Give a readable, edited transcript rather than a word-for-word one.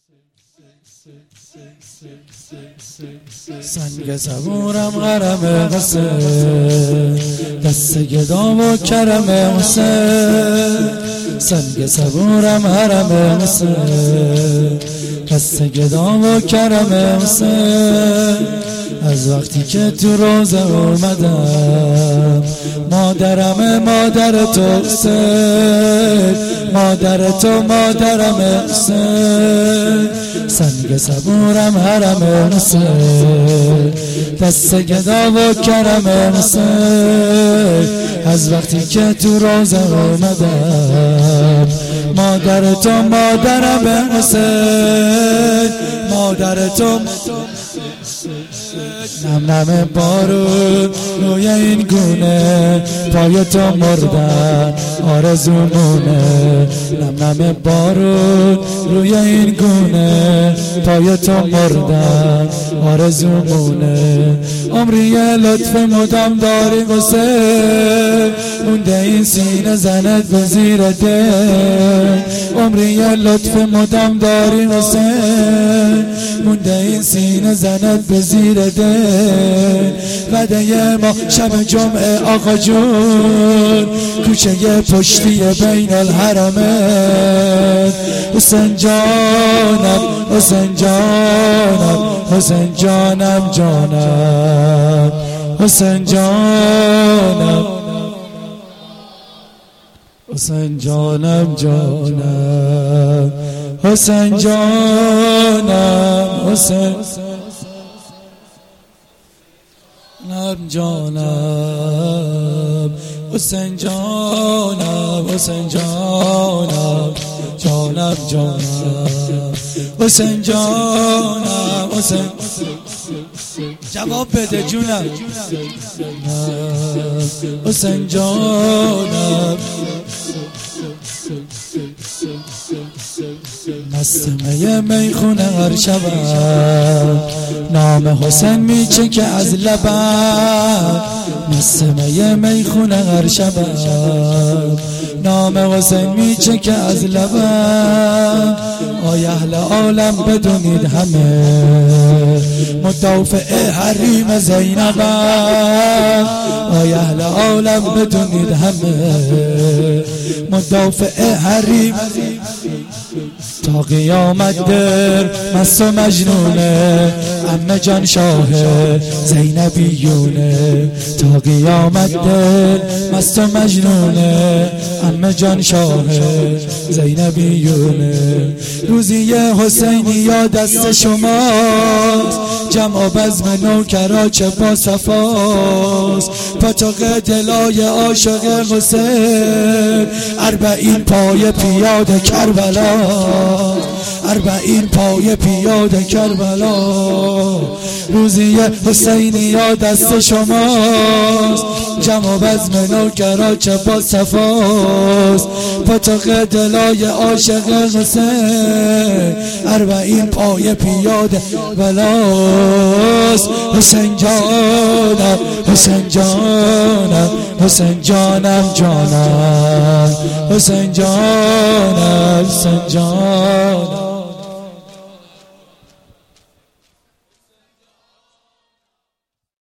سنگ صبورم غرم حسین، دست گدا و کرم حسین. سنگ صبورم حرم حسین، دست گدا و کرم حسین. از وقتی که تو روزه اومدم، مادرم مادر تو حسین، مادر تو مادرم حسین. سنگ صبورم حرم حسین، دست گدا و کرم حسین. از وقتی که تو روزه اومدم، مادر تو مادرم حسین، مادر تو. نم نم بارون روی این گونه، پای تو مردن آرزومونه. نم نم بارون روی این گونه، پای تو مردن آرزومونه. عمری لطف مدام داری حسین، مونده این سینه زنت به زیر دل. عمری لطف مدام داری حسین، مونده این سینه زنت به زیر دل. وعده ما شب جمعه آقا جون، کوچه پشتی بین الحرمه. حسین جانم حسین جانم حسین جانم جانم حسین جانم حسین جانم جانم حسین جانم حسین جانم حسین جانم حسین جانم جانم جانم حسین جانم حسین. جواب بده جونم. حسین جانم مست میخونه هر شبم، نام حسین میچکه از لبم. مست میخونه هر شبم، نام حسین میچکه از لبم. آی اهل عالم بدونید همه، مدافع حریم زینبم. آی اهل عالم بدونید همه، مدافع حریم. تا قیامت در مست و مجنونه، عمه جان شاه زینبیونه. تا قیامت در مست و مجنونه، عمه جان شاه زینبیونه. روزی حسینی یا دست شماست، جمع و بزم نوکرا چه با صفاست. پاتوق دلای عاشق حسین، 40 پای پیاده کربلا. 40 پای پیاده کربلا. روزی حسینی یا دست شماست، جمع و بزم نوکرا چه با صفاست. پاتوق دلای عاشق حسین، 40 پای پیاده بلاست. حسین جانم حسین جانم حسین جانم جانم حسین جانم حسین جانم.